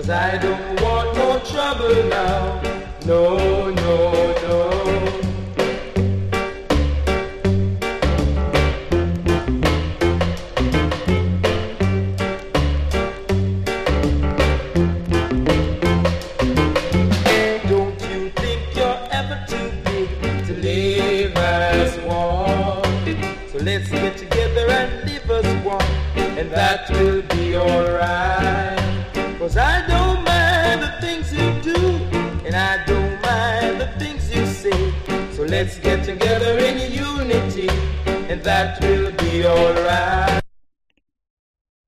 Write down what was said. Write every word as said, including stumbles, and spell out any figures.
'cause I don't want no trouble now. No, no, no. Don't you think you're ever too big to live as one? So let's get together and live as one, and that will be alright. 'Cause I don't mind the things you do, and I don't mind the things you say. So let's get together in unity, and that will be alright.